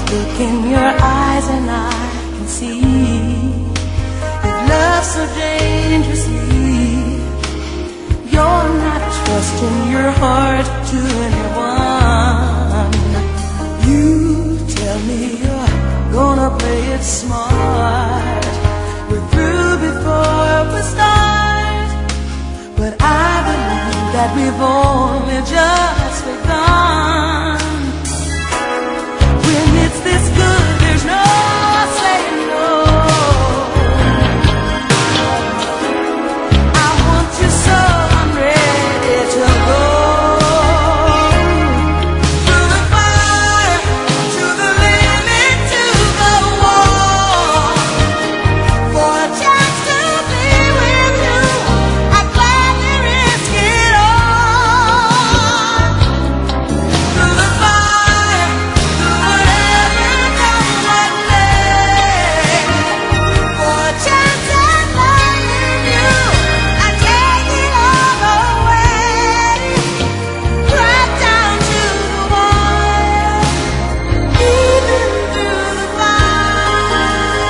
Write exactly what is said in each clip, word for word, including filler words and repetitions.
Look in your eyes and I can see you love so dangerously. You're not trusting your heart to anyone. You tell me you're gonna play it smart. We're through before we start, but I believe that we've only just begun. When it's this good, there's no saying no. I want you so I'm ready to go. Through the fire, to the limit, to the wall. For a chance to be with you, I'd gladly risk it all. Through the fire, through whatever comes my way. For a chance at loving you, I'd take it all away. Right down to the wire, even through the fire.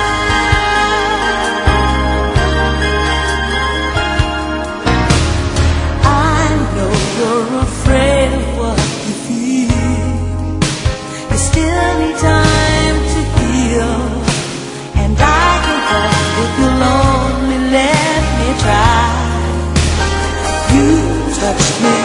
I know you're afraid of what you feel. You still need time to heal, and I can help if you'll only let me try. You touched me